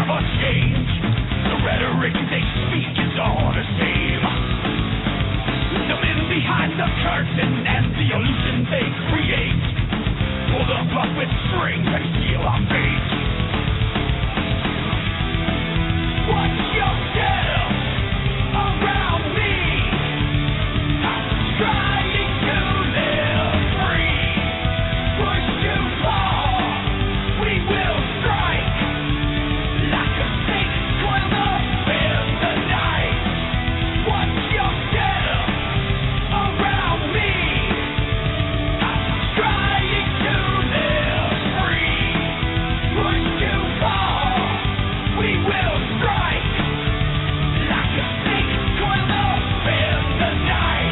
never change. The rhetoric they speak is all the same. The men behind the curtain and the illusion they create pull the puppet strings and seal our fate. Watch yourself around me. I'm trying to live free. Push too far, we will strike. Like a snake coiled up in the night. Watch yourself around me. I'm trying to live free. Push too far, we will strike. Like a snake coiled up in the night.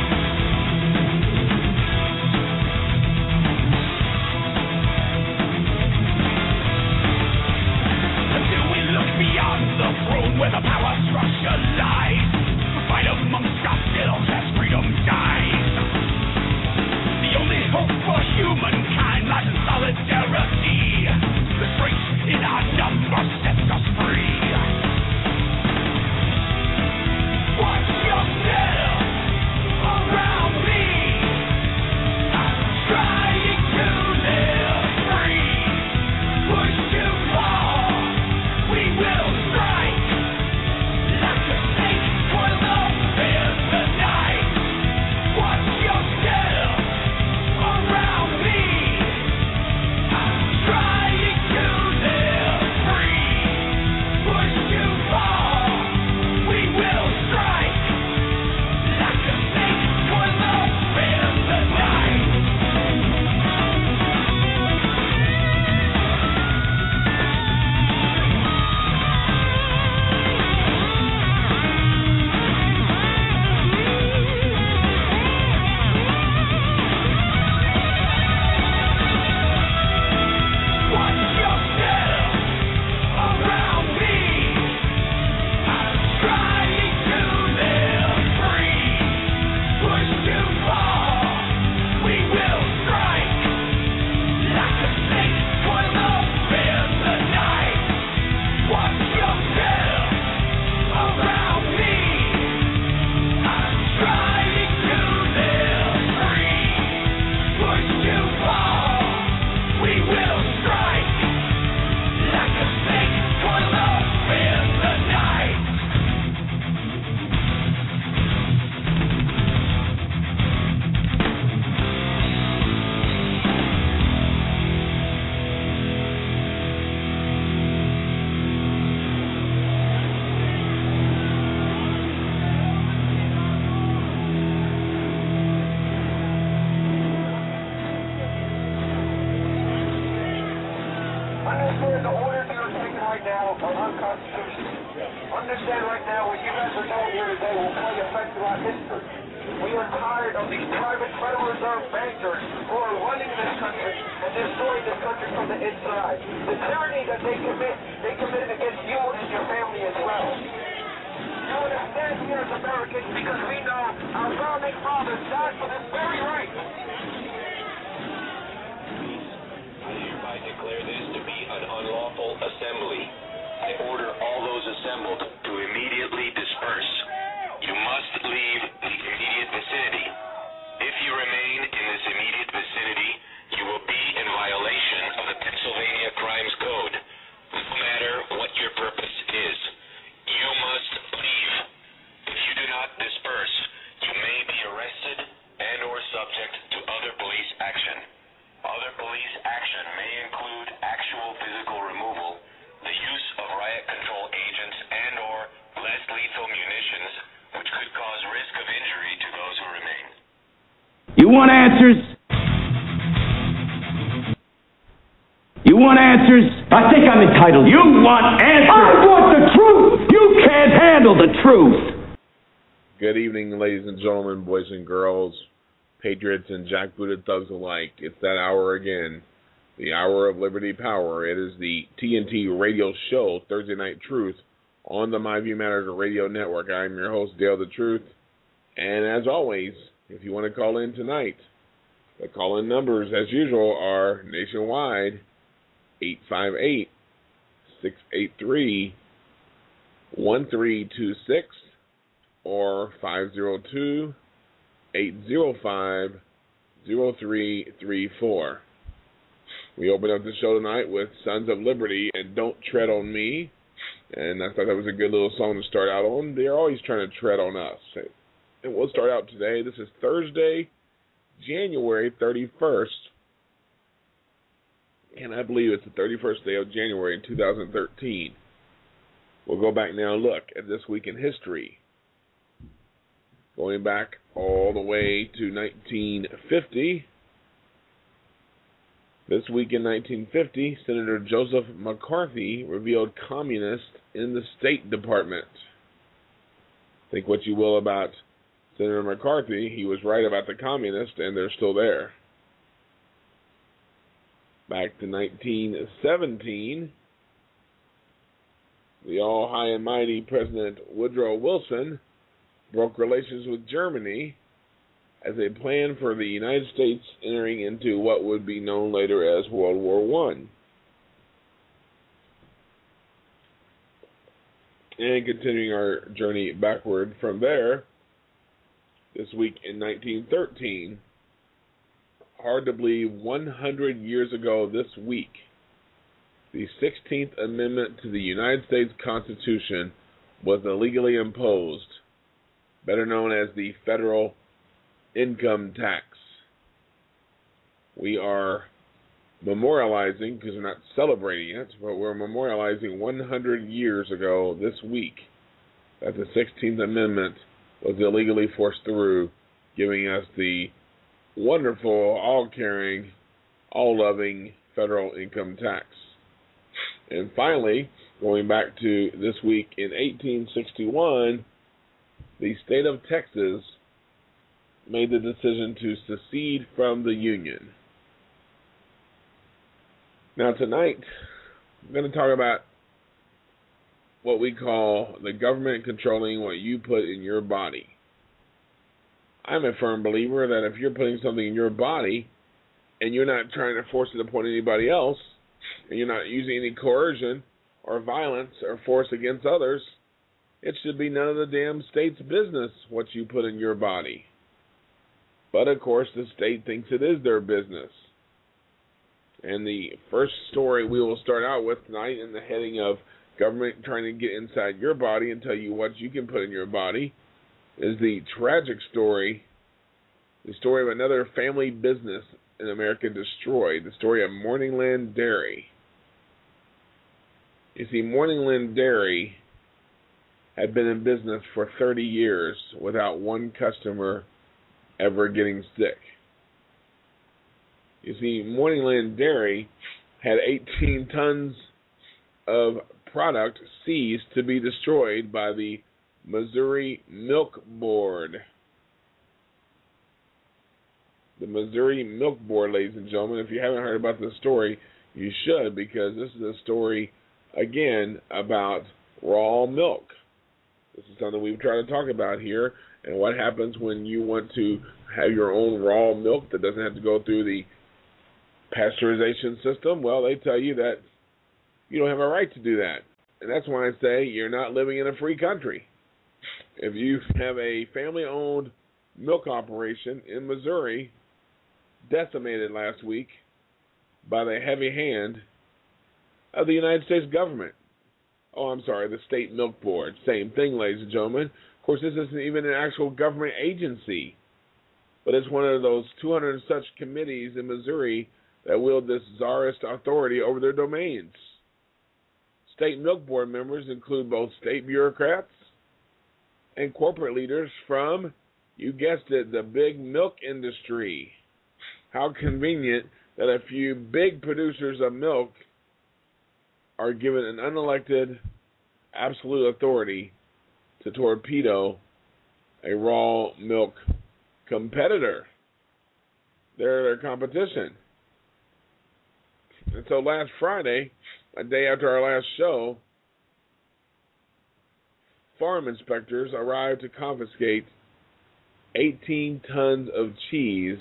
Until we look beyond the throne where the power structure lies, the fight amongst ourselves as freedom dies. The only hope for humankind lies in solidarity. The strength in our numbers sets us free. Watch yourself around me. I'm trying to live free. Push too far, we will strike. Like a snake coiled up in the night. Watch yourself around me. I'm trying to live free. Push too far, we will strike. Like a snake coiled up in the night. Watch yourself around me. I'm trying to live free. Push too far, we will strike. Like a snake coiled up in the night. Watch yourself around me. I'm trying to live free. Push too far, we will strike. Like a snake coiled up in the night. Understand the orders you're taking right now are unconstitutional. Understand right now what you guys are doing here today will play effect throughout history. We are tired of these private Federal Reserve bankers who are running this country and destroying this country from the inside. The tyranny that they committed against you and your family as well. You want to stand here as Americans because we know our founding fathers died for this very right. I hereby declare this to be an unlawful assembly. I order all those assembled to immediately disperse. You must leave the immediate vicinity. If you remain in this immediate vicinity, you will be in violation of the Pennsylvania Crimes Code, no matter what your purpose is. You must leave. If you do not disperse, you may be arrested and or subject to other police action. Other police action may include actual physical removal, the use of riot control agents and or less lethal munitions, which could cause risk of injury to those who remain. You want answers? You want answers? I think I'm entitled. You want answers? I want the truth! You can't handle the truth! Good evening, ladies and gentlemen, boys and girls, patriots and jackbooted thugs alike. It's that hour again, the hour of Liberty Power. It is the TNT radio show, Thursday Night Truth, on the My View Matters Radio Network. I'm your host, Dale the Truth. And as always, if you want to call in tonight, the call-in numbers, as usual, are nationwide 858-683-8255. 1326 or 502-805-0334. We open up the show tonight with Sons of Liberty and Don't Tread on Me. And I thought that was a good little song to start out on. They're always trying to tread on us. And we'll start out today. This is Thursday, January 31st. And I believe it's the 31st day of January in 2013. We'll go back now and look at this week in history. Going back all the way to 1950. This week in 1950, Senator Joseph McCarthy revealed communists in the State Department. Think what you will about Senator McCarthy. He was right about the communists, and they're still there. Back to 1917, the all-high and mighty President Woodrow Wilson broke relations with Germany as a plan for the United States entering into what would be known later as World War I. And continuing our journey backward from there, this week in 1913, hard to believe 100 years ago this week, the 16th Amendment to the United States Constitution was illegally imposed, better known as the Federal Income Tax. We are memorializing, because we're not celebrating it, but we're memorializing 100 years ago this week that the 16th Amendment was illegally forced through, giving us the wonderful, all-caring, all-loving federal income tax. And finally, going back to this week in 1861, the state of Texas made the decision to secede from the Union. Now tonight, I'm going to talk about what we call the government controlling what you put in your body. I'm a firm believer that if you're putting something in your body and you're not trying to force it upon anybody else, and you're not using any coercion or violence or force against others, it should be none of the damn state's business what you put in your body. But, of course, the state thinks it is their business. And the first story we will start out with tonight in the heading of government trying to get inside your body and tell you what you can put in your body is the tragic story, the story of another family business in America destroyed, the story of Morningland Dairy. You see, Morningland Dairy had been in business for 30 years without one customer ever getting sick. You see, Morningland Dairy had 18 tons of product seized to be destroyed by the Missouri Milk Board. The Missouri Milk Board, ladies and gentlemen, if you haven't heard about this story, you should, because this is a story, again, about raw milk. This is something we've tried to talk about here, and what happens when you want to have your own raw milk that doesn't have to go through the pasteurization system. Well, they tell you that you don't have a right to do that. And that's why I say you're not living in a free country. If you have a family-owned milk operation in Missouri decimated last week by the heavy hand of the United States government. Oh, I'm sorry, the State Milk Board. Same thing, ladies and gentlemen. Of course, this isn't even an actual government agency, but it's one of those 200 and such committees in Missouri that wield this czarist authority over their domains. State Milk Board members include both state bureaucrats and corporate leaders from, you guessed it, the big milk industry. How convenient that a few big producers of milk are given an unelected absolute authority to torpedo a raw milk competitor. They're their competition. And so last Friday, a day after our last show, farm inspectors arrived to confiscate 18 tons of cheese.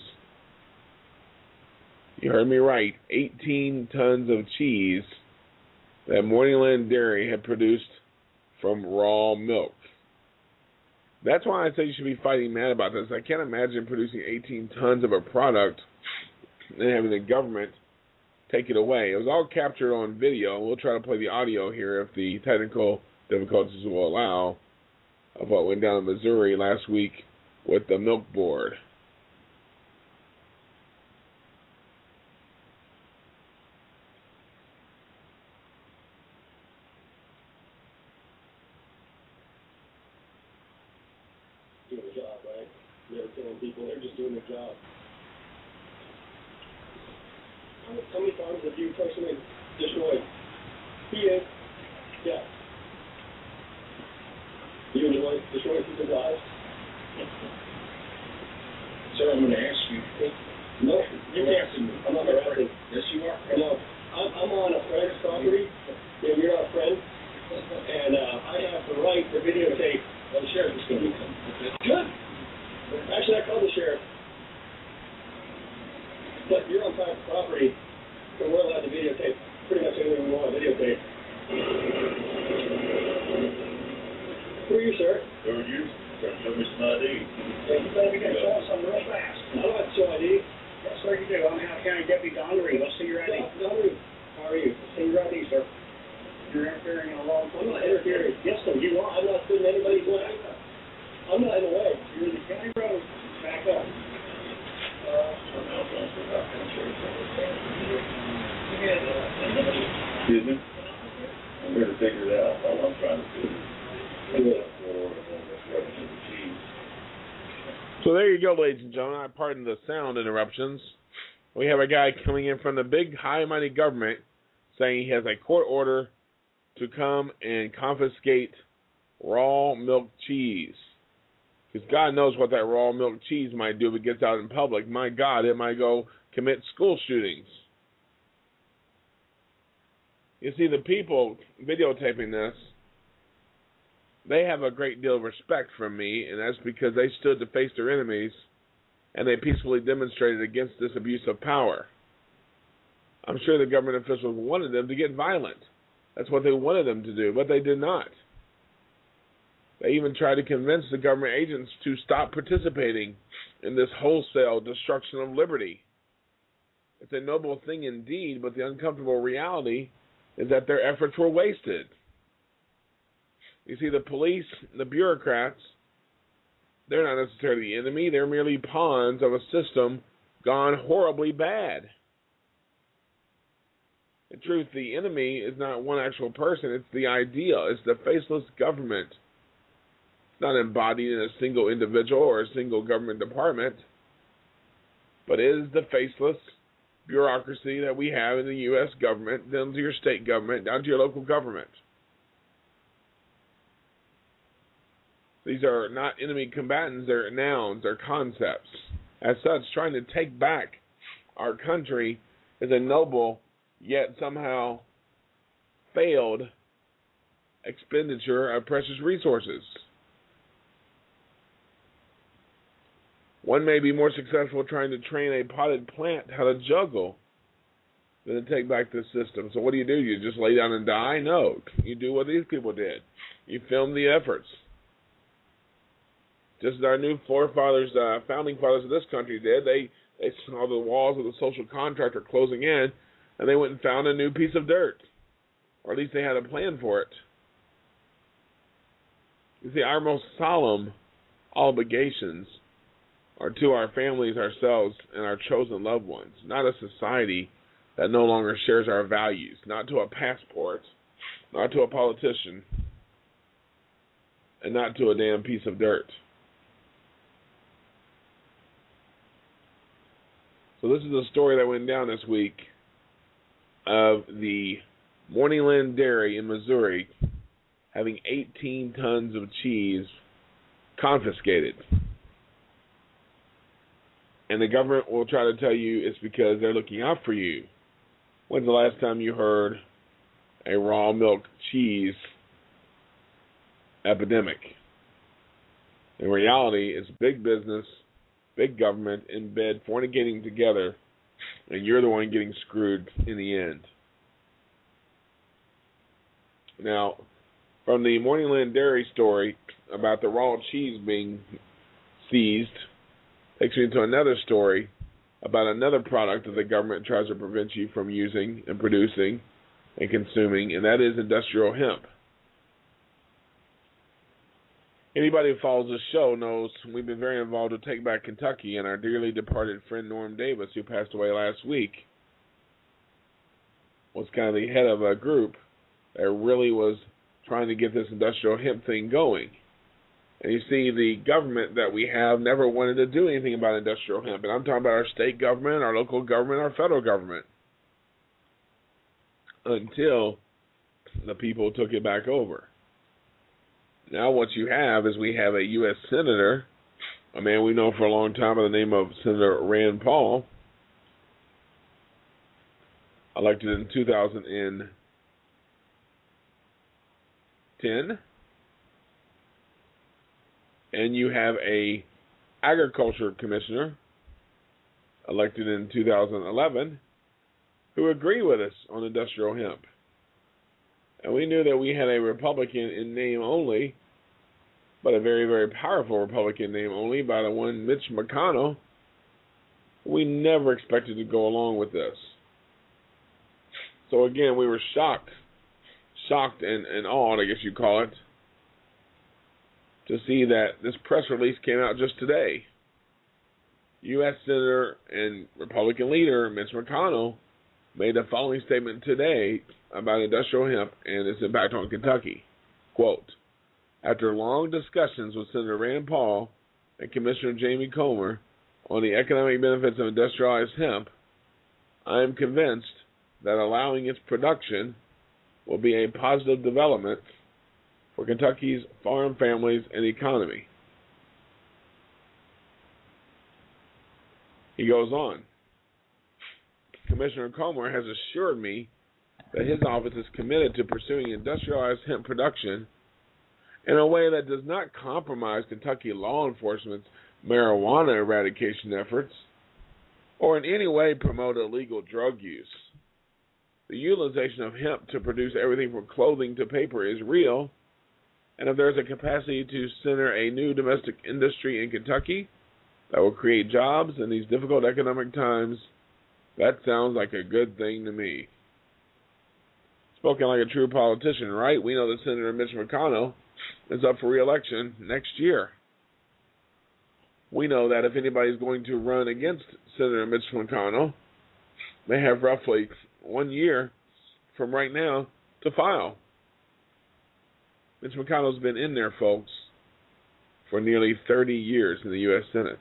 You heard me right, 18 tons of cheese that Morningland Dairy had produced from raw milk. That's why I say you should be fighting mad about this. I can't imagine producing 18 tons of a product and having the government take it away. It was all captured on video. We'll try to play the audio here if the technical difficulties will allow, of what went down in Missouri last week with the milk board. Doing the job, right? They're killing people. They're just doing their job. How many farms have you personally destroyed? You? Yeah. You enjoy destroying people's lives? Sir, I'm going to ask you. No, you can't sue me. I'm not afraid. Yes, you are. No, I'm on a friend's property. Yeah, you're not a friend. And I have the right to videotape. Well, the sheriff is going to come. Good. Actually, I called the sheriff. But you're on private property, so we're allowed to videotape pretty much anything we want to videotape. Who are you, sir? Who are you? Show me some ID. Hey, you better be going to show us something real fast. I don't have to show ID. Yes, sir, you do. I'm Howard County Deputy Don Reed. Let's see your ID. Don Reed, how are you? Let's see your ID, sir. You're interfering in a law. I'm not interfering. Yes, sir, you are. I'm not putting anybody's way. I'm not in the way. You're in the county road. Back up. Excuse me? I'm here to figure it out. All I'm trying to do is So there you go, ladies and gentlemen. I pardon the sound interruptions. We have a guy coming in from the big, high and mighty government saying he has a court order to come and confiscate raw milk cheese. Because God knows what that raw milk cheese might do if it gets out in public. My God, it might go commit school shootings. You see, the people videotaping this, they have a great deal of respect from me, and that's because they stood to face their enemies, and they peacefully demonstrated against this abuse of power. I'm sure the government officials wanted them to get violent. That's what they wanted them to do, but they did not. They even tried to convince the government agents to stop participating in this wholesale destruction of liberty. It's a noble thing indeed, but the uncomfortable reality is that their efforts were wasted. You see, the police, the bureaucrats, they're not necessarily the enemy. They're merely pawns of a system gone horribly bad. In truth, the enemy is not one actual person. It's the idea. It's the faceless government. It's not embodied in a single individual or a single government department, but it is the faceless bureaucracy that we have in the U.S. government, down to your state government, down to your local government. These are not enemy combatants, they're nouns, they're concepts. As such, trying to take back our country is a noble, yet somehow failed expenditure of precious resources. One may be more successful trying to train a potted plant how to juggle than to take back this system. So what do? You just lay down and die? No. You do what these people did. You film the efforts. Just as our new forefathers, founding fathers of this country did, they saw the walls of the social contract are closing in, and they went and found a new piece of dirt. Or at least they had a plan for it. You see, our most solemn obligations are to our families, ourselves, and our chosen loved ones, not a society that no longer shares our values, not to a passport, not to a politician, and not to a damn piece of dirt. So this is a story that went down this week of the Morningland Dairy in Missouri having 18 tons of cheese confiscated. And the government will try to tell you it's because they're looking out for you. When's the last time you heard a raw milk cheese epidemic? In reality, it's big business, big government in bed fornicating together, and you're the one getting screwed in the end. Now, From the Morningland Dairy story about the raw cheese being seized takes me to another story about another product that the government tries to prevent you from using and producing and consuming, and that is industrial hemp. Anybody who follows this show knows we've been very involved with Take Back Kentucky, and our dearly departed friend Norm Davis, who passed away last week, was kind of the head of a group that really was trying to get this industrial hemp thing going. And you see, the government that we have never wanted to do anything about industrial hemp. And I'm talking about our state government, our local government, our federal government, until the people took it back over. Now what you have is we have a U.S. Senator, a man we know for a long time by the name of Senator Rand Paul, elected in 2010. And you have a agriculture commissioner elected in 2011 who agree with us on industrial hemp. And we knew that we had a Republican in name only, but a very, very powerful Republican name only by the one Mitch McConnell. We never expected to go along with this. So again, we were shocked and awed, I guess you'd call it, to see that this press release came out just today. U.S. Senator and Republican leader Mitch McConnell made the following statement today about industrial hemp and its impact on Kentucky. Quote, after long discussions with Senator Rand Paul and Commissioner Jamie Comer on the economic benefits of industrialized hemp, I am convinced that allowing its production will be a positive development for Kentucky's farm families and economy. He goes on. Commissioner Comer has assured me that his office is committed to pursuing industrialized hemp production in a way that does not compromise Kentucky law enforcement's marijuana eradication efforts or in any way promote illegal drug use. The utilization of hemp to produce everything from clothing to paper is real, and if there's a capacity to center a new domestic industry in Kentucky that will create jobs in these difficult economic times, that sounds like a good thing to me. Spoken like a true politician, right? We know that Senator Mitch McConnell is up for re-election next year. We know that if anybody's going to run against Senator Mitch McConnell, they have roughly 1 year from right now to file. Mitch McConnell's been in there, folks, for nearly 30 years in the U.S. Senate.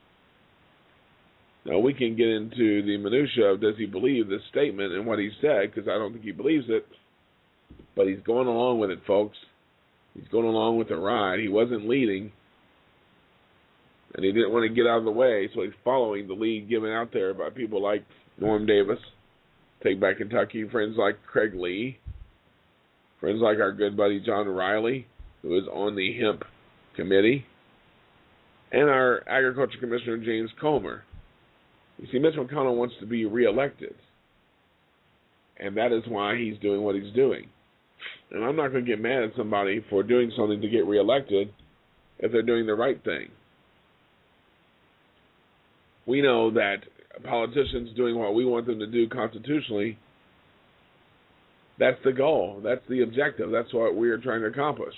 Now, we can get into the minutia of does he believe this statement and what he said, because I don't think he believes it, but he's going along with it, folks. He's going along with the ride. He wasn't leading, and he didn't want to get out of the way, so he's following the lead given out there by people like Norm Davis, Take Back Kentucky, friends like Craig Lee, friends like our good buddy John Riley, who is on the hemp committee, and our agriculture commissioner James Comer. You see, Mitch McConnell wants to be reelected, and that is why he's doing what he's doing. And I'm not going to get mad at somebody for doing something to get reelected if they're doing the right thing. We know that politicians doing what we want them to do constitutionally, that's the goal. That's the objective. That's what we are trying to accomplish.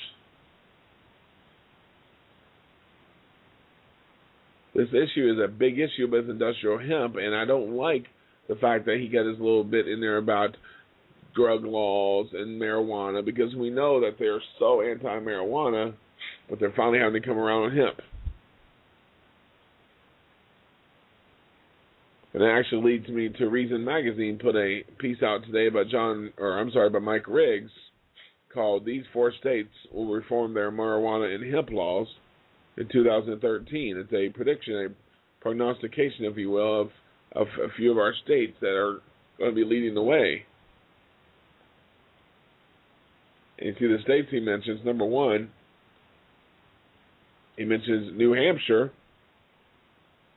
This issue is a big issue with industrial hemp, and I don't like the fact that he got his little bit in there about drug laws and marijuana, because we know that they're so anti-marijuana, but they're finally having to come around on hemp. And that actually leads me to Reason Magazine put a piece out today by Mike Riggs, called "These 4 States Will Reform Their Marijuana and Hemp Laws in 2013. It's a prediction, a prognostication, if you will, of a few of our states that are going to be leading the way. And you see the states he mentions. Number 1, he mentions New Hampshire,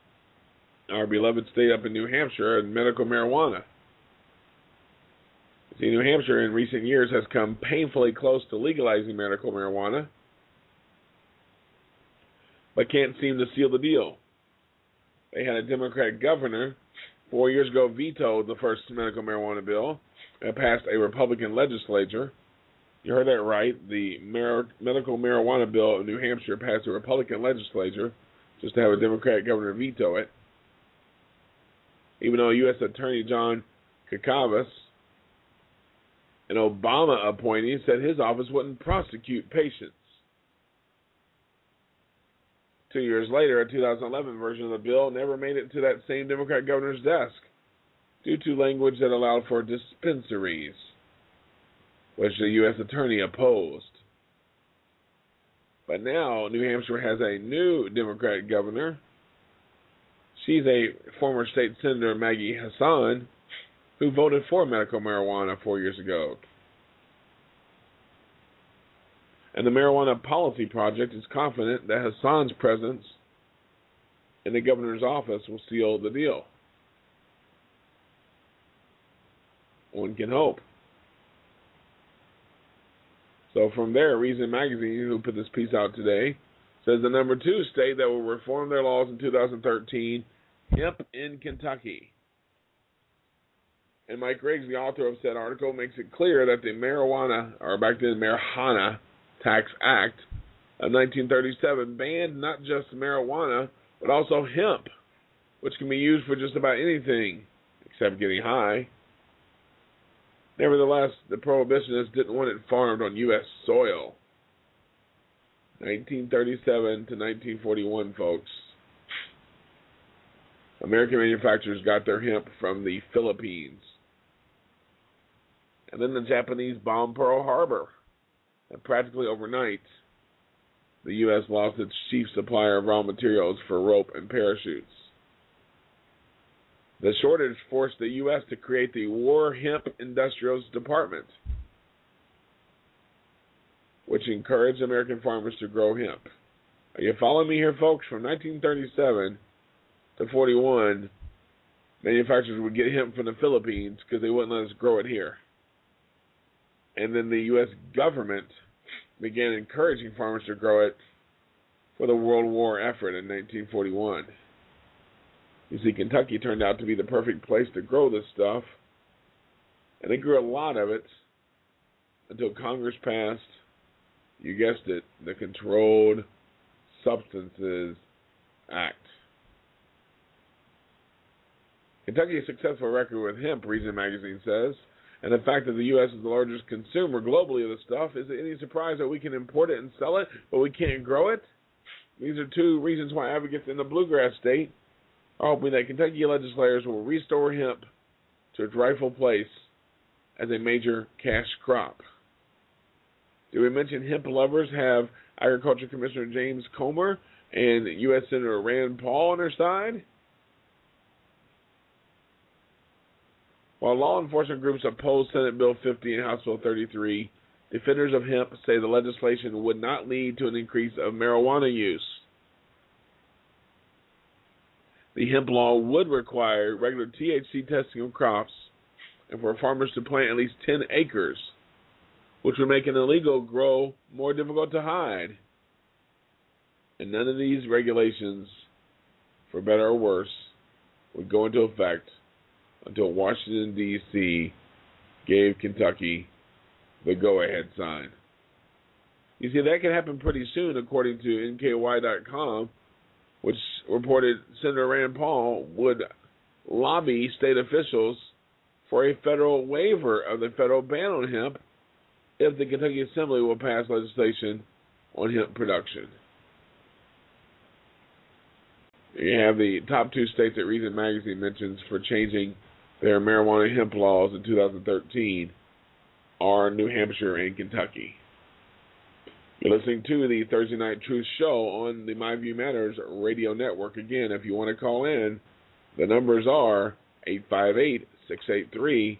our beloved state up in New Hampshire, and medical marijuana. See, New Hampshire in recent years has come painfully close to legalizing medical marijuana, but can't seem to seal the deal. They had a Democrat governor 4 years ago vetoed the first medical marijuana bill and passed a Republican legislature. You heard that right. The medical marijuana bill in New Hampshire passed a Republican legislature just to have a Democrat governor veto it. Even though U.S. Attorney John Kakavas, an Obama appointee, said his office wouldn't prosecute patients. 2 years later, a 2011 version of the bill never made it to that same Democrat governor's desk due to language that allowed for dispensaries, which the U.S. attorney opposed. But now New Hampshire has a new Democrat governor. She's a former state senator, Maggie Hassan, who voted for medical marijuana 4 years ago. And the Marijuana Policy Project is confident that Hassan's presence in the governor's office will seal the deal. One can hope. So from there, Reason Magazine, who put this piece out today, says the number 2 state that will reform their laws in 2013, hemp in Kentucky. And Mike Riggs, the author of said article, makes it clear that the Marijuana Tax Act of 1937 banned not just marijuana, but also hemp, which can be used for just about anything except getting high. Nevertheless, the prohibitionists didn't want it farmed on U.S. soil. 1937 to 1941, folks. American manufacturers got their hemp from the Philippines. And then the Japanese bombed Pearl Harbor. And practically overnight, the U.S. lost its chief supplier of raw materials for rope and parachutes. The shortage forced the U.S. to create the War Hemp Industrials Department, which encouraged American farmers to grow hemp. Are you following me here, folks? From 1937 to 41, manufacturers would get hemp from the Philippines because they wouldn't let us grow it here. And then the U.S. government began encouraging farmers to grow it for the World War effort in 1941. You see, Kentucky turned out to be the perfect place to grow this stuff, and they grew a lot of it until Congress passed, you guessed it, the Controlled Substances Act. Kentucky's successful record with hemp, Reason Magazine says, and the fact that the U.S. is the largest consumer globally of the stuff, is it any surprise that we can import it and sell it, but we can't grow it? These are 2 reasons why advocates in the Bluegrass State are hoping that Kentucky legislators will restore hemp to its rightful place as a major cash crop. Did we mention hemp lovers have Agriculture Commissioner James Comer and U.S. Senator Rand Paul on their side? While law enforcement groups oppose Senate Bill 50 and House Bill 33, defenders of hemp say the legislation would not lead to an increase of marijuana use. The hemp law would require regular THC testing of crops and for farmers to plant at least 10 acres, which would make an illegal grow more difficult to hide. And none of these regulations, for better or worse, would go into effect until Washington, D.C. gave Kentucky the go-ahead sign. You see, that could happen pretty soon, according to NKY.com, which reported Senator Rand Paul would lobby state officials for a federal waiver of the federal ban on hemp if the Kentucky Assembly will pass legislation on hemp production. You have the top 2 states that Reason Magazine mentions for changing their marijuana hemp laws in 2013 are New Hampshire and Kentucky. You're listening to the Thursday Night Truth Show on the My View Matters radio network. Again, if you want to call in, the numbers are 858-683-1326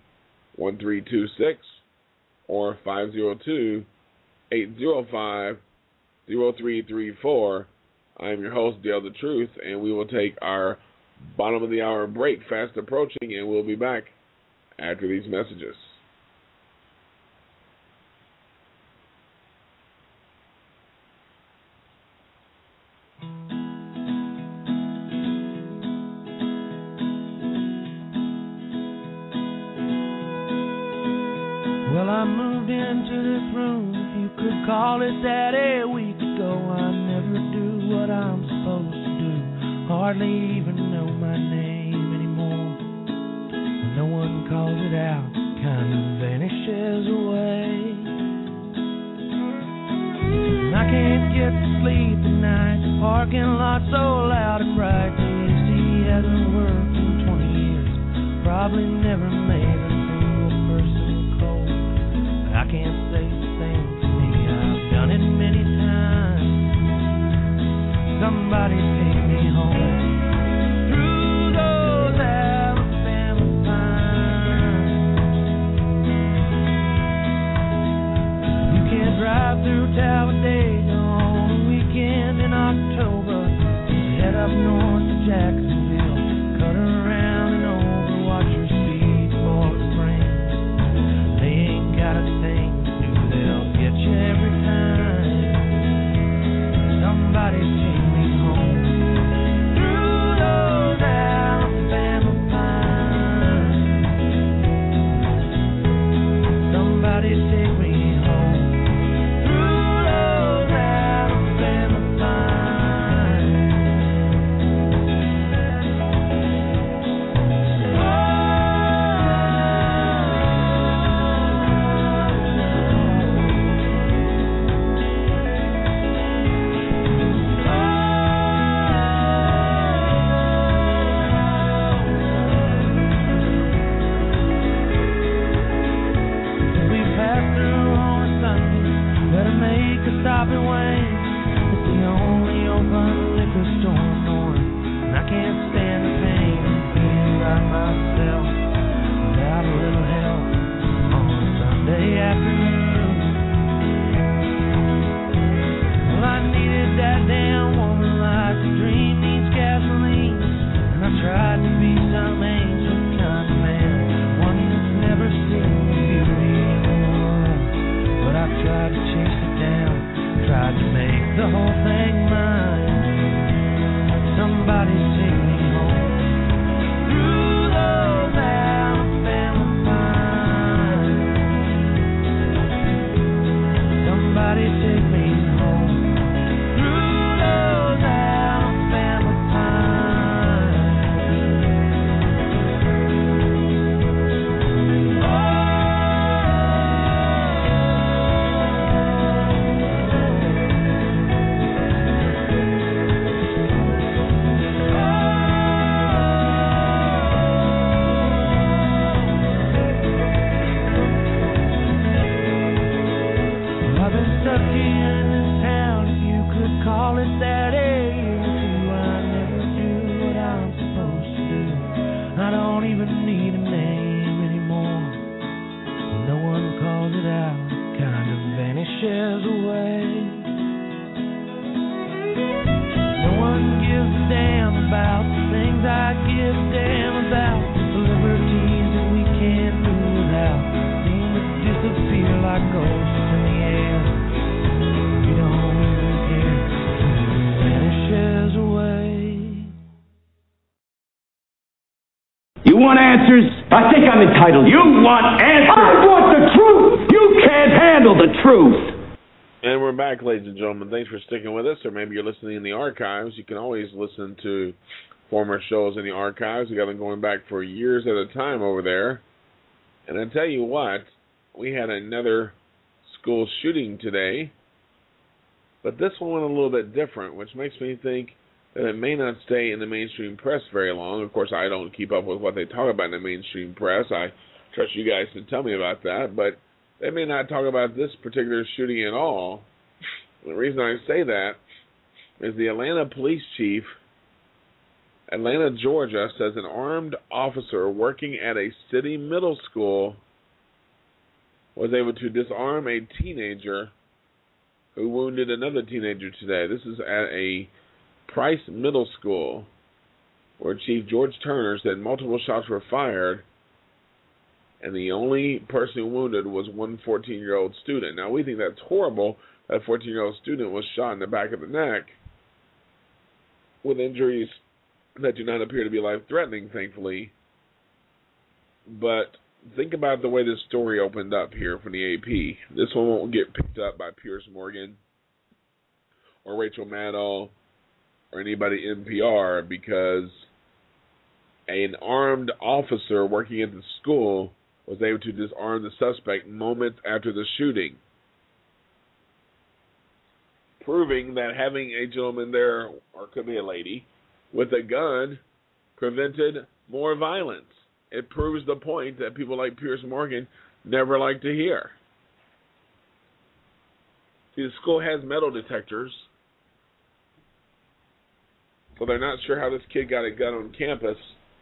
or 502-805-0334. I am your host, Dale the Truth, and we will take our bottom of the hour break, fast approaching, and we'll be back after these messages. moved into this room, if you could call it that, a week ago. I never do what I'm supposed to do, hardly even know my name anymore. When no one calls it out, it kind of vanishes away. And I can't get to sleep at night, the parking lot so loud and bright. The AC hasn't worked in 20 years, probably never made a single person cold. But I can't say the same for me, I've done it many times. Somebody take me home through those Alabama pines. You can't drive through Talladega on a weekend in October. Head up north to Jacksonville, cut around and over, watch your speed for the friends. They ain't got a thing to do, they'll get you every time. Somebody take me home through those Alabama pines. Somebody take me home through those Alabama pines. We passed through on a Sunday, better make a stop at Wayne's. It's the only open liquor store in North, and I can't stand the pain of being by myself without a little help on a Sunday afternoon. Well, I needed that damn woman like a dream needs gasoline, and I tried to be some angel kind of man, one that's never seen the beauty in the world. But I tried to chase it down, tried to make the whole thing mine. Somebody take me home through those Alabama pines. Somebody take me home through those Alabama pines. I've been stuck here in this town, if you could call it that, a year or two. I never do what I'm supposed to do, I don't even need a name anymore. When no one calls it out, it kind of vanishes away. No one gives a damn about the things I give a damn about. The liberties that we can't do without seem to disappear like ghosts in the air. We don't even care, it vanishes away. You want answers? I think I'm entitled. You want answers? I want the truth! You can't handle the truth! And we're back, ladies and gentlemen. Thanks for sticking with us, or maybe you're listening in the archives. You can always listen to former shows in the archives. We got them going back for years at a time over there. And I tell you what, we had another school shooting today, but this one went a little bit different, which makes me think that it may not stay in the mainstream press very long. Of course, I don't keep up with what they talk about in the mainstream press. I trust you guys to tell me about that, but they may not talk about this particular shooting at all. The reason I say that is the Atlanta police chief, Atlanta, Georgia, says an armed officer working at a city middle school was able to disarm a teenager who wounded another teenager today. This is at a Price Middle School, where Chief George Turner said multiple shots were fired, and the only person wounded was one 14-year-old student. Now, we think that's horrible. That 14-year-old student was shot in the back of the neck with injuries that do not appear to be life-threatening, thankfully. But think about the way this story opened up here from the AP. This one won't get picked up by Piers Morgan or Rachel Maddow or anybody in PR because an armed officer working at the school was able to disarm the suspect moments after the shooting, proving that having a gentleman there, or could be a lady, with a gun prevented more violence. It proves the point that people like Piers Morgan never like to hear. See, the school has metal detectors, so they're not sure how this kid got a gun on campus.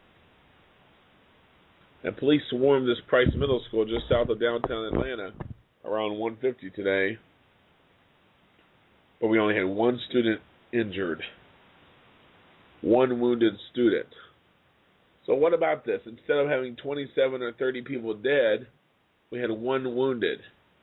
And police swarmed this Price Middle School just south of downtown Atlanta around 1:50 today. But we only had one student injured. One wounded student. So what about this? Instead of having 27 or 30 people dead, we had one wounded.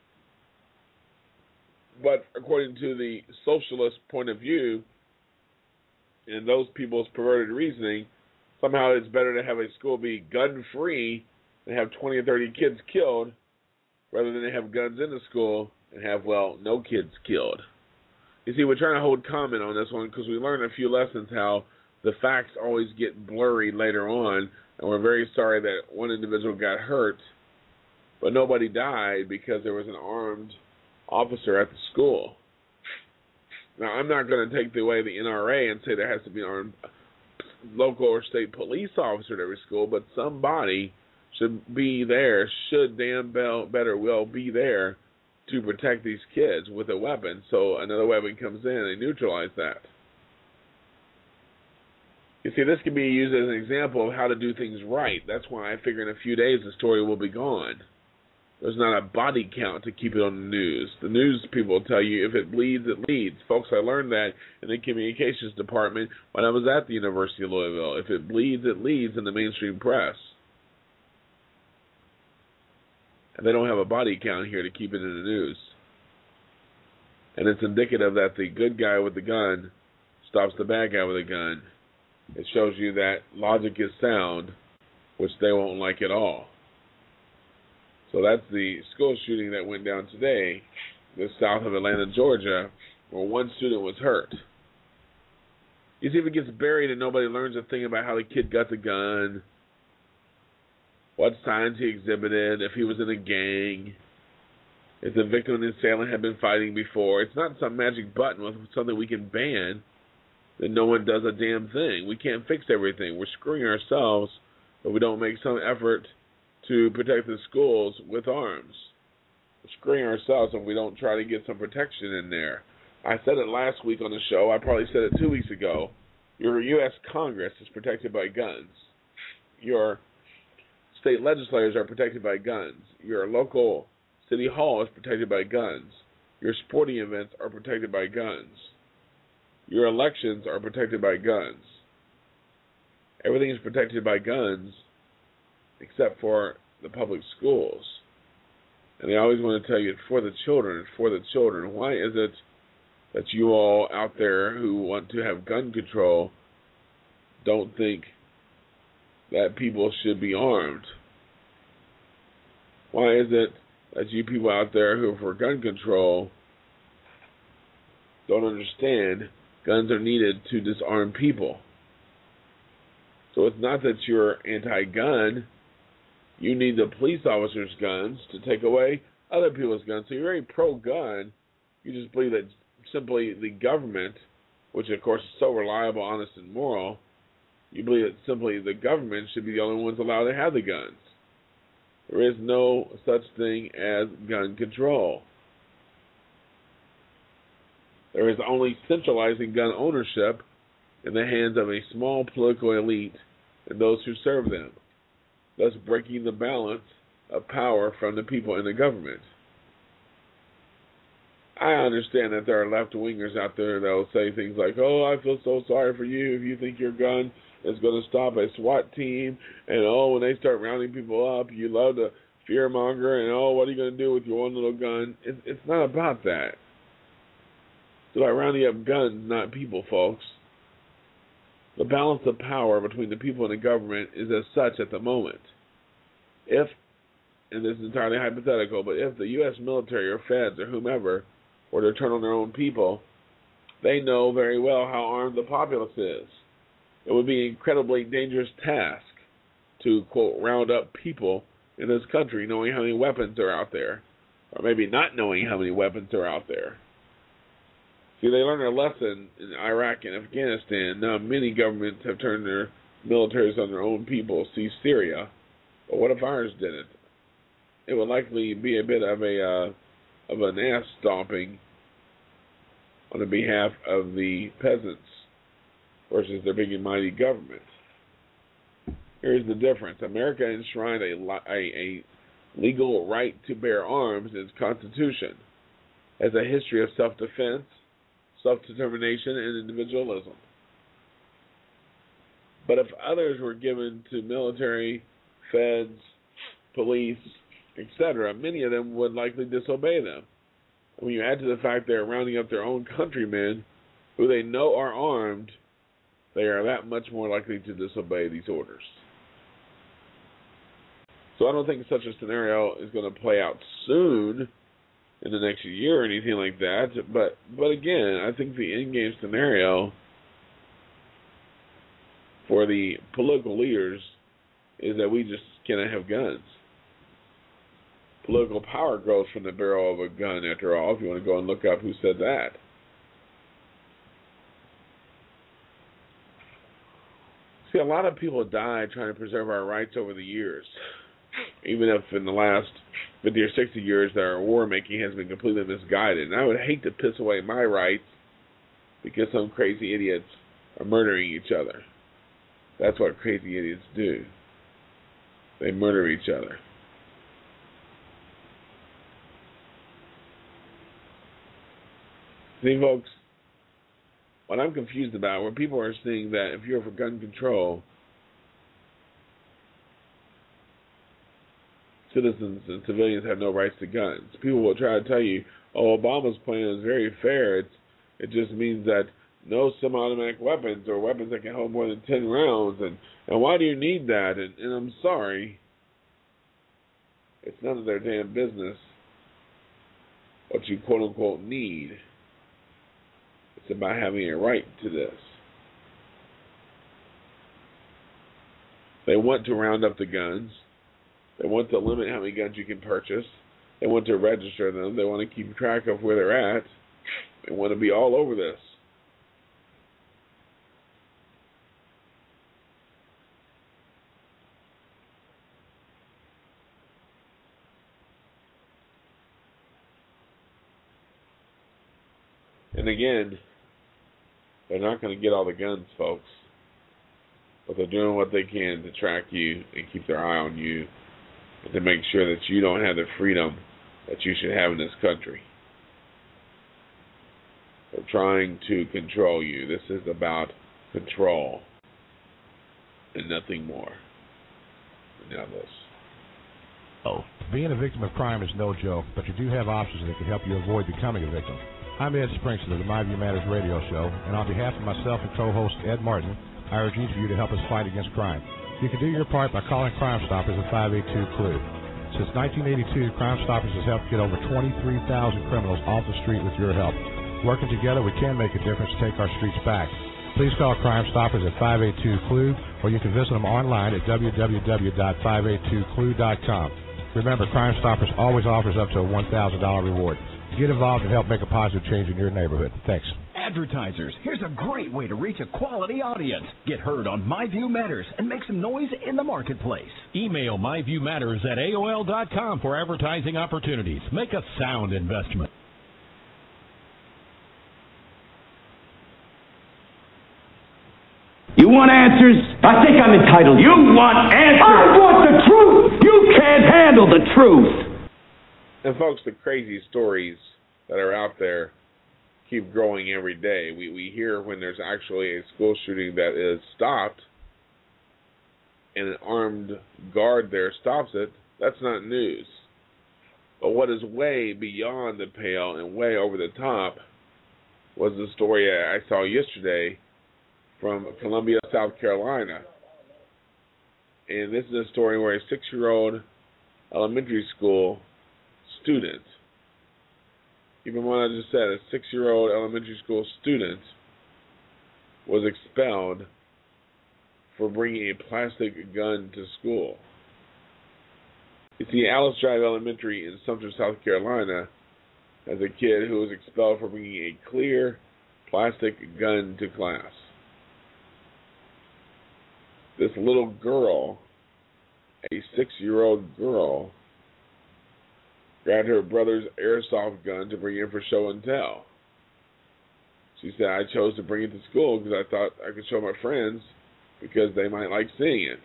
But according to the socialist point of view, and those people's perverted reasoning, somehow it's better to have a school be gun-free and have 20 or 30 kids killed rather than have guns in the school and have, well, no kids killed. You see, we're trying to hold comment on this one because we learned a few lessons how the facts always get blurry later on, and we're very sorry that one individual got hurt, but nobody died because there was an armed officer at the school. Now, I'm not going to take away the NRA and say there has to be an armed local or state police officer at every school, but somebody should be there, should damn better well be there to protect these kids with a weapon. So another weapon comes in and they neutralize that. You see, this can be used as an example of how to do things right. That's why I figure in a few days the story will be gone. There's not a body count to keep it on the news. The news people will tell you if it bleeds, it leads. Folks, I learned that in the communications department when I was at the University of Louisville. If it bleeds, it leads in the mainstream press. And they don't have a body count here to keep it in the news. And it's indicative that the good guy with the gun stops the bad guy with a gun. It shows you that logic is sound, which they won't like at all. So that's the school shooting that went down today, just south of Atlanta, Georgia, where one student was hurt. You see, if it gets buried and nobody learns a thing about how the kid got the gun, what signs he exhibited, if he was in a gang, if the victim and the assailant had been fighting before, it's not some magic button with something we can ban, then no one does a damn thing. We can't fix everything. We're screwing ourselves if we don't make some effort to protect the schools with arms. We're screwing ourselves if we don't try to get some protection in there. I said it last week on the show. I probably said it 2 weeks ago. Your U.S. Congress is protected by guns. Your state legislators are protected by guns. Your local city hall is protected by guns. Your sporting events are protected by guns. Your elections are protected by guns. Everything is protected by guns except for the public schools. And they always want to tell you it's for the children, it's for the children. Why is it that you all out there who want to have gun control don't think that people should be armed? Why is it that you people out there who are for gun control don't understand guns are needed to disarm people? So it's not that you're anti-gun. You need the police officers' guns to take away other people's guns. So you're very pro-gun. You just believe that simply the government, which of course is so reliable, honest, and moral, you believe that simply the government should be the only ones allowed to have the guns. There is no such thing as gun control. There is only centralizing gun ownership in the hands of a small political elite and those who serve them, thus breaking the balance of power from the people in the government. I understand that there are left-wingers out there that will say things like, oh, I feel so sorry for you if you think your gun is going to stop a SWAT team, and oh, when they start rounding people up, you love to fearmonger, and oh, what are you going to do with your one little gun? It's not about that. It's about rounding up guns, not people, folks. The balance of power between the people and the government is as such at the moment. If and this is entirely hypothetical, but if the U.S. military or feds or whomever were to turn on their own people, they know very well how armed the populace is. It would be an incredibly dangerous task to, quote, round up people in this country knowing how many weapons are out there, or maybe not knowing how many weapons are out there. See, they learned their lesson in Iraq and Afghanistan. Now many governments have turned their militaries on their own people. See Syria. But what if ours didn't? It would likely be a bit of an ass stomping on the behalf of the peasants versus their big and mighty government. Here's the difference. America enshrined a legal right to bear arms in its Constitution, has a history of self-defense, self-determination, and individualism. But if others were given to military, feds, police, etc., many of them would likely disobey them. When you add to the fact they're rounding up their own countrymen who they know are armed, they are that much more likely to disobey these orders. So I don't think such a scenario is going to play out soon in the next year or anything like that. But again, I think the end-game scenario for the political leaders is that we just cannot have guns. Political power grows from the barrel of a gun, after all, if you want to go and look up who said that. See, a lot of people died trying to preserve our rights over the years, even if in the last 50 or 60 years that our war-making has been completely misguided. And I would hate to piss away my rights because some crazy idiots are murdering each other. That's what crazy idiots do. They murder each other. See, folks, what I'm confused about, where people are saying that if you're for gun control, citizens and civilians have no rights to guns. People will try to tell you, oh, Obama's plan is very fair. It just means that no semi-automatic weapons or weapons that can hold more than 10 rounds. And why do you need that? And I'm sorry, it's none of their damn business what you quote-unquote need. It's about having a right to this. They want to round up the guns. They want to limit how many guns you can purchase. They want to register them. They want to keep track of where they're at. They want to be all over this. And again, they're not going to get all the guns, folks. But they're doing what they can to track you and keep their eye on you and to make sure that you don't have the freedom that you should have in this country. They're trying to control you. This is about control and nothing more. Now this. Oh, being a victim of crime is no joke, but you do have options that can help you avoid becoming a victim. I'm Ed Springston of the My View Matters radio show, and on behalf of myself and co-host Ed Martin, I urge each of you to help us fight against crime. You can do your part by calling Crime Stoppers at 582-CLUE. Since 1982, Crime Stoppers has helped get over 23,000 criminals off the street with your help. Working together, we can make a difference to take our streets back. Please call Crime Stoppers at 582-CLUE, or you can visit them online at www.582clue.com. Remember, Crime Stoppers always offers up to a $1,000 reward. Get involved and help make a positive change in your neighborhood. Thanks. Advertisers, here's a great way to reach a quality audience. Get heard on My View Matters and make some noise in the marketplace. Email myviewmatters@aol.com for advertising opportunities. Make a sound investment. You want answers? I think I'm entitled. You want answers? I want the truth! You can't handle the truth! And folks, the crazy stories that are out there keep growing every day. We hear when there's actually a school shooting that is stopped and an armed guard there stops it. That's not news. But what is way beyond the pale and way over the top was the story I saw yesterday from Columbia, South Carolina. And this is a story where a 6-year-old elementary school student. Even what I just said, a 6-year-old elementary school student was expelled for bringing a plastic gun to school. You see, Alice Drive Elementary in Sumter, South Carolina, has a kid who was expelled for bringing a clear plastic gun to class. This little girl, a 6-year-old girl, grabbed her brother's airsoft gun to bring in for show and tell. She said, I chose to bring it to school because I thought I could show my friends because they might like seeing it.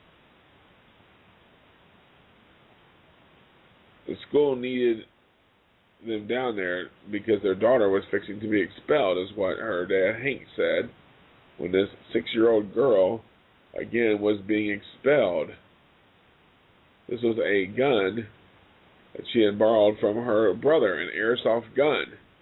The school needed them down there because their daughter was fixing to be expelled, is what her dad, Hank, said, when this 6-year-old girl, again, was being expelled. This was a gun that she had borrowed from her brother, an airsoft gun.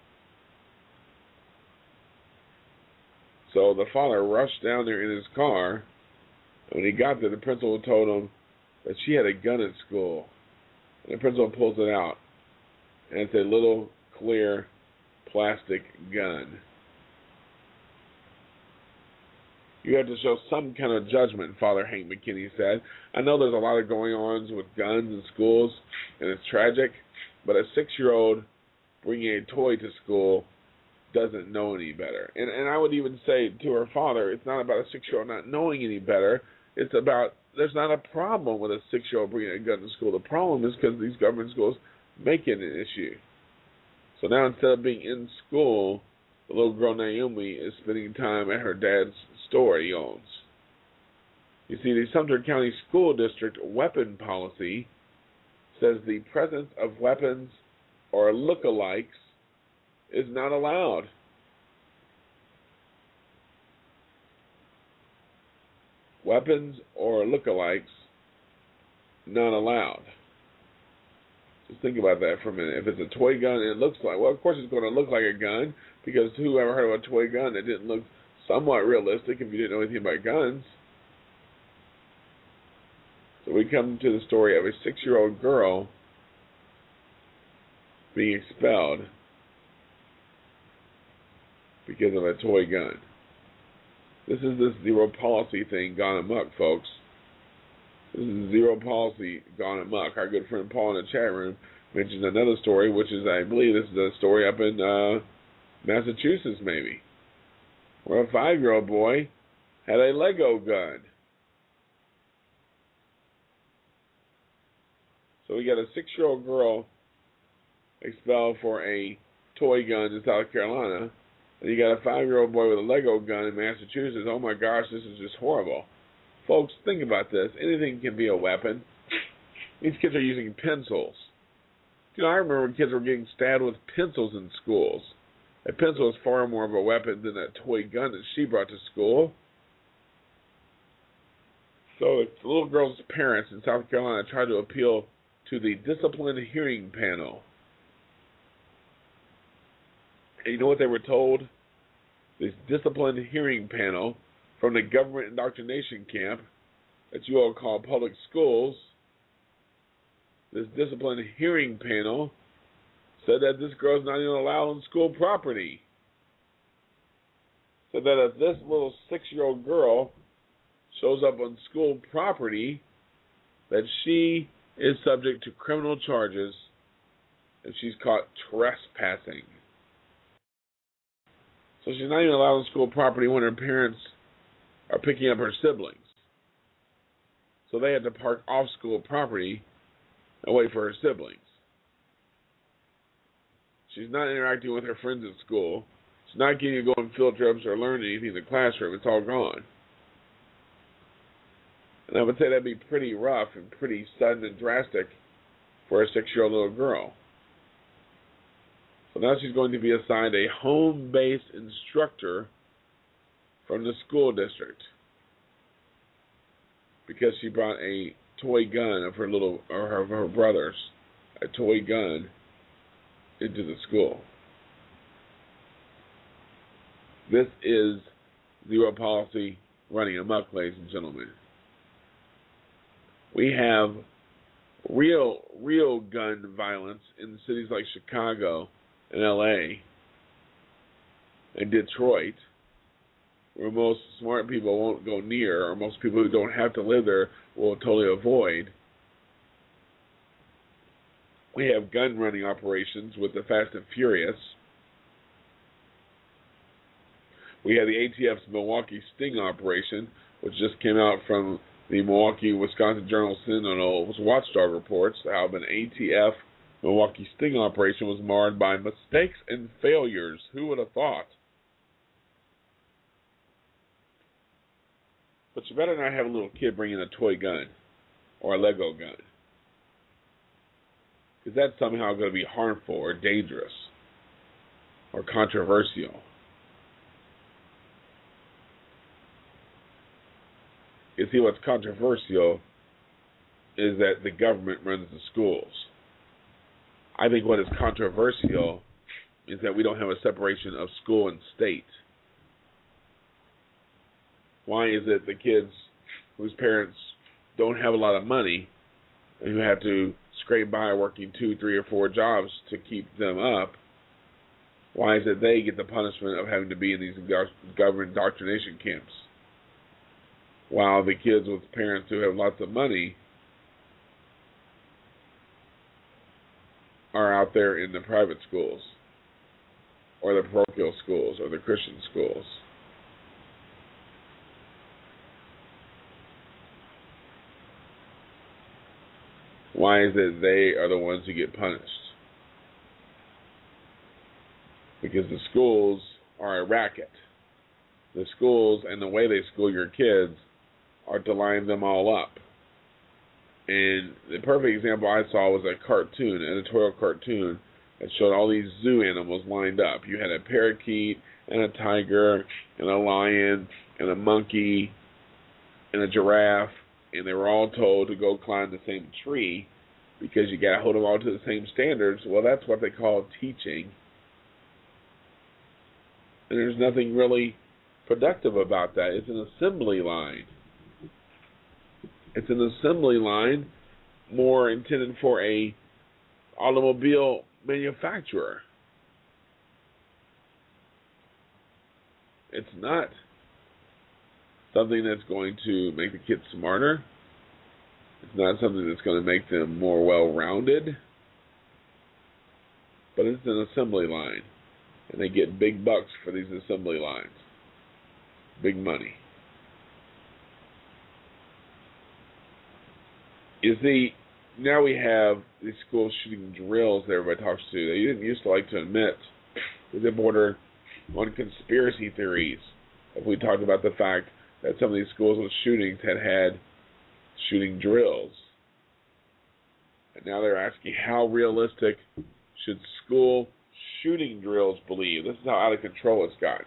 So the father rushed down there in his car, and when he got there, the principal told him that she had a gun at school. And the principal pulls it out, and it's a little clear plastic gun. You have to show some kind of judgment, Father Hank McKinney said. I know there's a lot of going-ons with guns in schools, and it's tragic, but a 6-year-old bringing a toy to school doesn't know any better. And I would even say to her father, it's not about a 6-year-old not knowing any better. It's about there's not a problem with a 6-year-old bringing a gun to school. The problem is because these government schools make it an issue. So now instead of being in school, the little girl Naomi is spending time at her dad's store he owns. You see, the Sumter County School District weapon policy says the presence of weapons or lookalikes is not allowed. Weapons or lookalikes, not allowed. Just think about that for a minute. If it's a toy gun and it looks like, well, of course it's going to look like a gun, because who ever heard of a toy gun that didn't look somewhat realistic if you didn't know anything about guns? So we come to the story of a 6-year-old girl being expelled because of a toy gun. This is this zero policy thing gone amok, folks. This is zero policy gone amok. Our good friend Paul in the chat room mentions another story, which is, I believe this is a story up in Massachusetts, maybe, where a 5-year-old boy had a Lego gun. So we got a 6-year-old girl expelled for a toy gun in South Carolina, and you got a 5-year-old boy with a Lego gun in Massachusetts. Oh my gosh, this is just horrible. Folks, think about this. Anything can be a weapon. These kids are using pencils. You know, I remember when kids were getting stabbed with pencils in schools. A pencil is far more of a weapon than that toy gun that she brought to school. So the little girl's parents in South Carolina tried to appeal to the Disciplined Hearing Panel. And you know what they were told? This Disciplined Hearing Panel from the government indoctrination camp that you all call public schools, this Disciplined Hearing Panel said that this girl's not even allowed on school property. Said that if this little 6-year-old girl shows up on school property, that she is subject to criminal charges if she's caught trespassing. So she's not even allowed on school property when her parents are picking up her siblings. So they had to park off school property and wait for her siblings. She's not interacting with her friends at school. She's not getting to go on field trips or learn anything in the classroom. It's all gone. And I would say that'd be pretty rough and pretty sudden and drastic for a 6-year-old little girl. So now she's going to be assigned a home-based instructor from the school district because she brought a toy gun of her brother's, a toy gun, into the school. This is zero policy running amok, ladies and gentlemen. We have real gun violence in cities like Chicago and LA and Detroit, where most smart people won't go near, or most people who don't have to live there will totally avoid. We have gun running operations with the Fast and Furious. We have the ATF's Milwaukee Sting operation, which just came out from the Milwaukee, Wisconsin Journal-Sentinel's watchdog reports how an ATF Milwaukee Sting operation was marred by mistakes and failures. Who would have thought? But you better not have a little kid bring in a toy gun or a Lego gun, because that's somehow going to be harmful or dangerous or controversial. You see, what's controversial is that the government runs the schools. I think what is controversial is that we don't have a separation of school and state. Why is it the kids whose parents don't have a lot of money and who have to scrape by working 2, 3, or 4 jobs to keep them up, why is it they get the punishment of having to be in these government indoctrination camps, while the kids with parents who have lots of money are out there in the private schools or the parochial schools or the Christian schools? Why is it they are the ones who get punished? Because the schools are a racket. The schools and the way they school your kids are to line them all up. And the perfect example I saw was a cartoon, an editorial cartoon, that showed all these zoo animals lined up. You had a parakeet and a tiger and a lion and a monkey and a giraffe, and they were all told to go climb the same tree because you got to hold them all to the same standards. Well, that's what they call teaching. And there's nothing really productive about that. It's an assembly line. It's an assembly line more intended for a automobile manufacturer. It's not something that's going to make the kids smarter. It's not something that's going to make them more well-rounded. But it's an assembly line. And they get big bucks for these assembly lines. Big money. You see, now we have these school shooting drills that everybody talks to. They didn't used to like to admit that they border on conspiracy theories. If we talked about the fact that some of these schools with shootings had shooting drills. And now they're asking, how realistic should school shooting drills believe? This is how out of control it's gotten.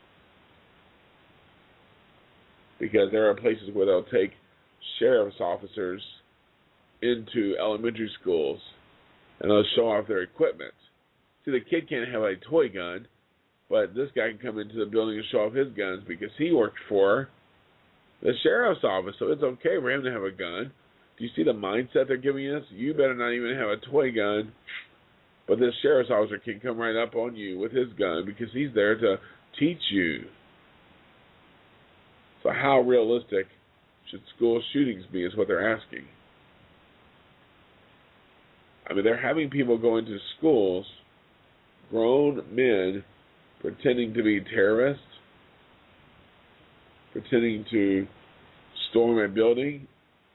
Because there are places where they'll take sheriff's officers into elementary schools and they'll show off their equipment. See, the kid can't have a toy gun, but this guy can come into the building and show off his guns because he worked for the sheriff's office, so it's okay for him to have a gun. Do you see the mindset they're giving us? You better not even have a toy gun, but this sheriff's officer can come right up on you with his gun because he's there to teach you. So how realistic should school shootings be is what they're asking. I mean, they're having people go into schools, grown men, pretending to be terrorists, pretending to storm a building,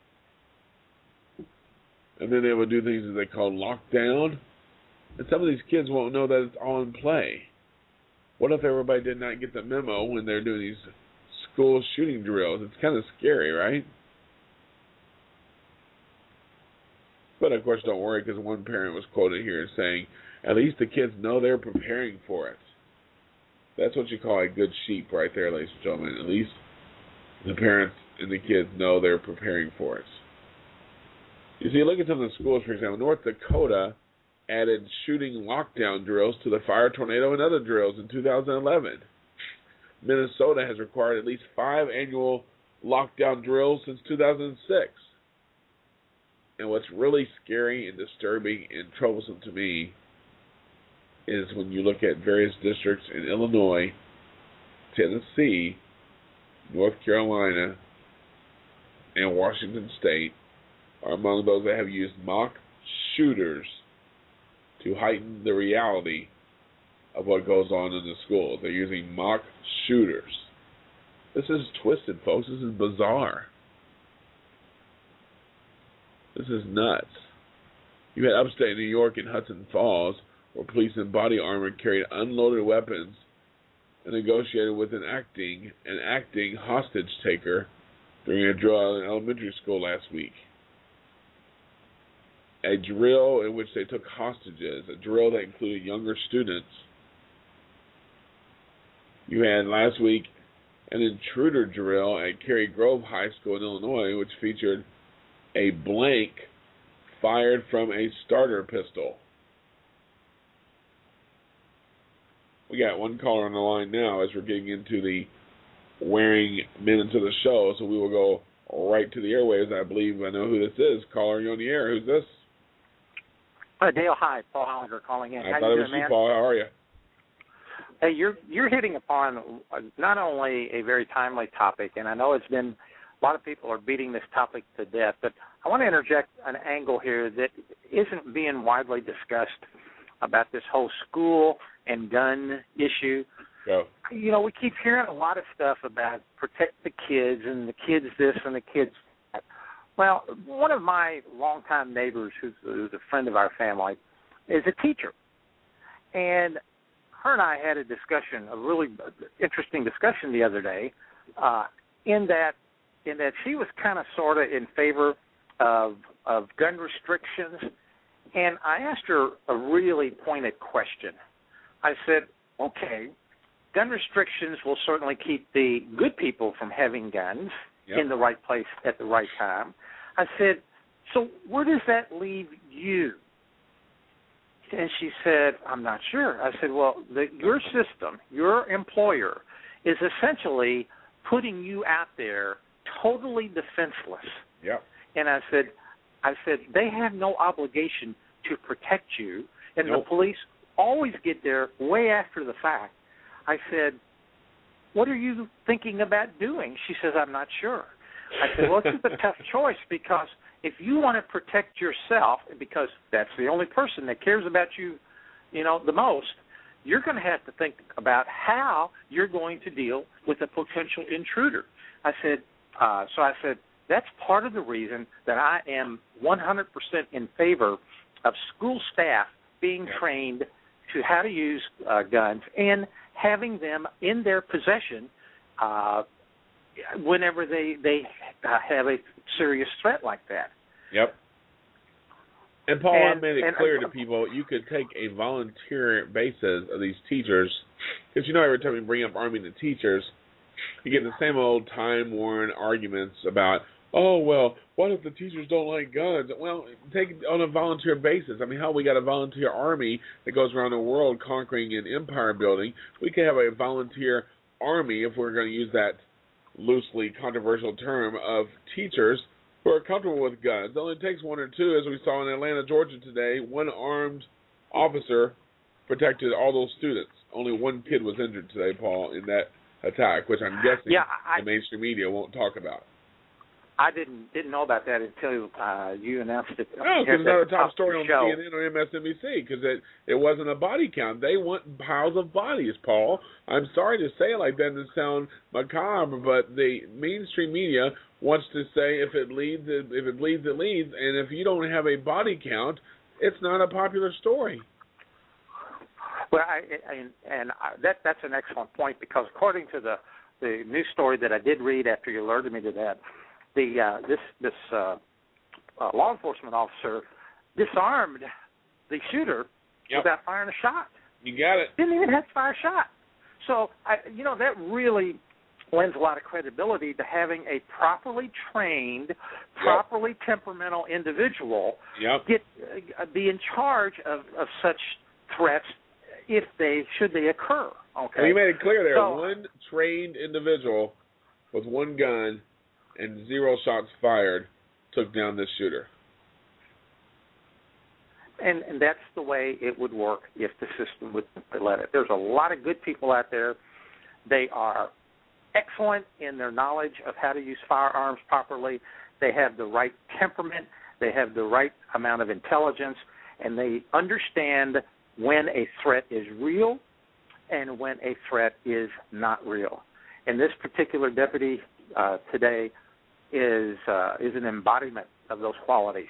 and then they will do things that they call lockdown, and some of these kids won't know that it's all in play. What if everybody did not get the memo when they're doing these school shooting drills? It's kind of scary, right? But of course, don't worry, because one parent was quoted here saying, at least the kids know they're preparing for it. That's what you call a good sheep right there, ladies and gentlemen. At least the parents and the kids know they're preparing for it. You see, look at some of the schools, for example. North Dakota added shooting lockdown drills to the fire, tornado, and other drills in 2011. Minnesota has required at least 5 annual lockdown drills since 2006. And what's really scary and disturbing and troublesome to me is when you look at various districts in Illinois, Tennessee, North Carolina, and Washington State are among those that have used mock shooters to heighten the reality of what goes on in the schools. They're using mock shooters. This is twisted, folks. This is bizarre. This is nuts. You had upstate New York in Hudson Falls, where police in body armor carried unloaded weapons and negotiated with an acting hostage taker during a drill in elementary school last week. A drill in which they took hostages, a drill that included younger students. You had last week an intruder drill at Cary Grove High School in Illinois, which featured a blank fired from a starter pistol. We got one caller on the line now as we're getting into the wearing minutes of the show, so we will go right to the airwaves. I believe I know who this is. Caller, you're on the air. Who's this? Dale, hi. Paul Hollander calling in. I thought it was you, Paul. How are you? Hey, you're hitting upon not only a very timely topic, and I know it's been a lot of people are beating this topic to death, but I want to interject an angle here that isn't being widely discussed about this whole school and gun issue. Go. You know, we keep hearing a lot of stuff about protect the kids and the kids this and the kids that. Well, one of my longtime neighbors, who's a friend of our family, is a teacher. And her and I had a discussion, a really interesting discussion the other day, in that she was kind of sort of in favor of gun restrictions. And I asked her a really pointed question. I said, okay, gun restrictions will certainly keep the good people from having guns in the right place at the right time. I said, so where does that leave you? And she said, I'm not sure. I said, well, your system, your employer, is essentially putting you out there totally defenseless. Yep. And I said, they have no obligation to protect you, and the police always get there way after the fact. I said, what are you thinking about doing? She says, I'm not sure. I said, well, it's a tough choice, because if you want to protect yourself, because that's the only person that cares about you, you know, the most, you're going to have to think about how you're going to deal with a potential intruder. I said, that's part of the reason that I am 100% in favor of school staff being trained to how to use guns and having them in their possession whenever they have a serious threat like that. Yep. And Paul, I made it clear to people you could take a volunteer basis of these teachers, because you know every time we bring up arming the teachers, you get the same old time-worn arguments about, oh, well, what if the teachers don't like guns? Well, take it on a volunteer basis. I mean, hell, we got a volunteer army that goes around the world conquering and empire building. We could have a volunteer army, if we're going to use that loosely controversial term, of teachers who are comfortable with guns. It only takes one or two, as we saw in Atlanta, Georgia today. One armed officer protected all those students. Only one kid was injured today, Paul, in that attack, which I'm guessing the mainstream media won't talk about. I didn't know about that until you announced it. No, because it's not a top story on CNN or MSNBC, because it wasn't a body count. They want piles of bodies, Paul. I'm sorry to say it like that and sound macabre, but the mainstream media wants to say if it bleeds, it leads, and if you don't have a body count, it's not a popular story. Well, that's an excellent point, because according to the news story that I did read after you alerted me to that, this law enforcement officer disarmed the shooter without firing a shot. You got it. Didn't even have to fire a shot. So, that really lends a lot of credibility to having a properly trained, properly temperamental individual be in charge of such threats should they occur. Okay. Well, you made it clear there. So, one trained individual with one gun and 0 shots fired took down this shooter. And that's the way it would work if the system would let it. There's a lot of good people out there. They are excellent in their knowledge of how to use firearms properly. They have the right temperament. They have the right amount of intelligence, and they understand when a threat is real and when a threat is not real. And this particular deputy today is an embodiment of those qualities.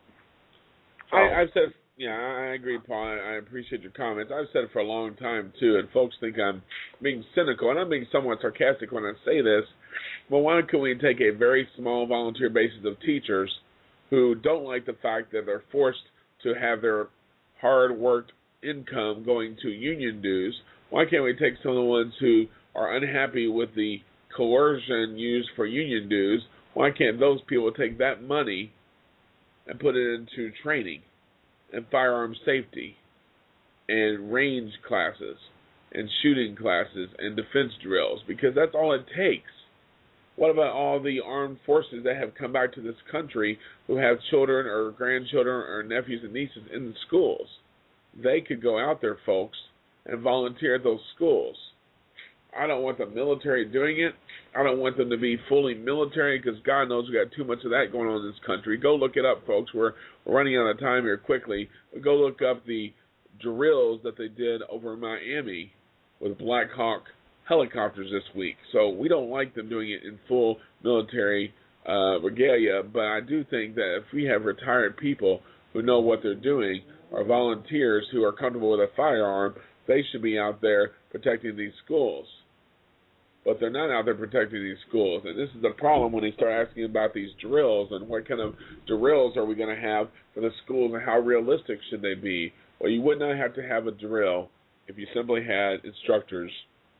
So, I've said, I agree, Paul. I appreciate your comments. I've said it for a long time, too, and folks think I'm being cynical, and I'm being somewhat sarcastic when I say this. Well, why can we take a very small volunteer basis of teachers who don't like the fact that they're forced to have their hard-worked income going to union dues? Why can't we take some of the ones who are unhappy with the coercion used for union dues? Why can't those people take that money and put it into training and firearm safety and range classes and shooting classes and defense drills? Because that's all it takes. What about all the armed forces that have come back to this country who have children or grandchildren or nephews and nieces in the schools? They could go out there, folks, and volunteer at those schools. I don't want the military doing it. I don't want them to be fully military because God knows we got too much of that going on in this country. Go look it up, folks. We're running out of time here quickly. But go look up the drills that they did over in Miami with Black Hawk helicopters this week. So we don't like them doing it in full military regalia, but I do think that if we have retired people who know what they're doing or volunteers who are comfortable with a firearm, they should be out there protecting these schools. But they're not out there protecting these schools. And this is the problem when they start asking about these drills and what kind of drills are we going to have for the schools and how realistic should they be. Well, you would not have to have a drill if you simply had instructors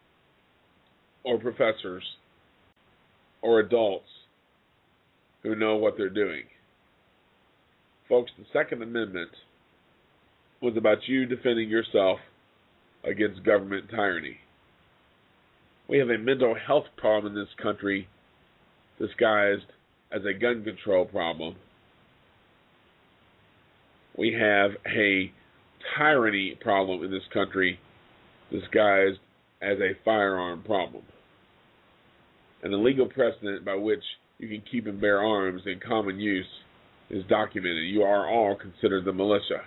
or professors or adults who know what they're doing. Folks, the Second Amendment was about you defending yourself against government tyranny. We have a mental health problem in this country disguised as a gun control problem. We have a tyranny problem in this country disguised as a firearm problem. And the legal precedent by which you can keep and bear arms in common use is documented. You are all considered the militia.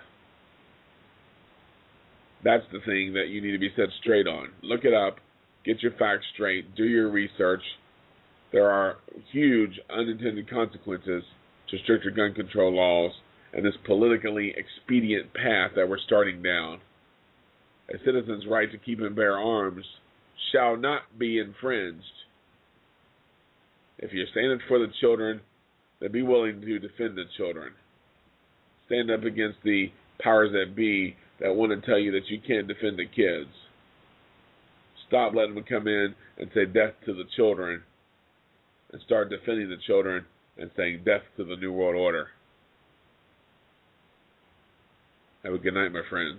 That's the thing that you need to be set straight on. Look it up. Get your facts straight. Do your research. There are huge unintended consequences to stricter gun control laws and this politically expedient path that we're starting down. A citizen's right to keep and bear arms shall not be infringed. If you're standing for the children, then be willing to defend the children. Stand up against the powers that be that want to tell you that you can't defend the kids. Stop letting them come in and say death to the children and start defending the children and saying death to the New World Order. Have a good night, my friends.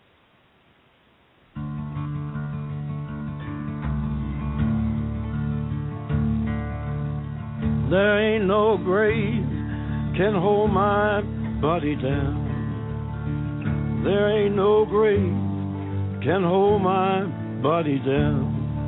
There ain't no grave can hold my body down. There ain't no grave can hold my body down.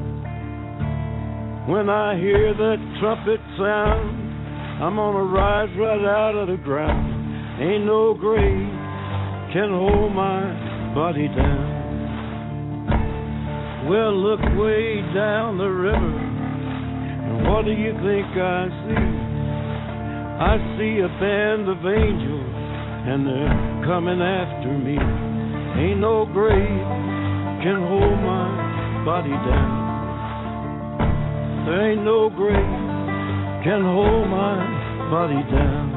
When I hear that trumpet sound, I'm gonna rise right out of the ground. Ain't no grave can hold my body down. Well, look way down the river, and what do you think I see? I see a band of angels, and they're coming after me. Ain't no grave can hold my body down. There ain't no grave can hold my body down.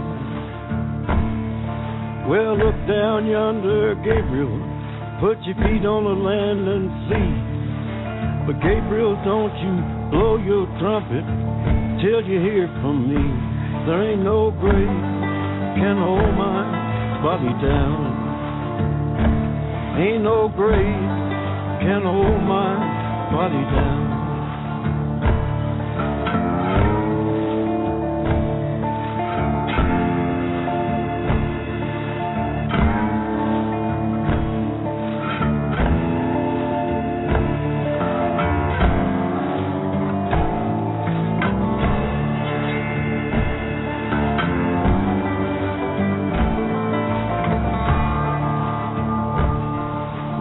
Well, look down yonder, Gabriel. Put your feet on the land and see. But Gabriel, don't you blow your trumpet till you hear from me. There ain't no grave can hold my body down. Ain't no grave can hold my body down.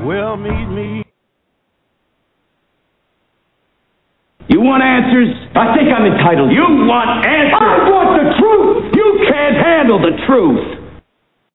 Well, meet me. You want answers? I think I'm entitled. You want answers? I want the truth! You can't handle the truth!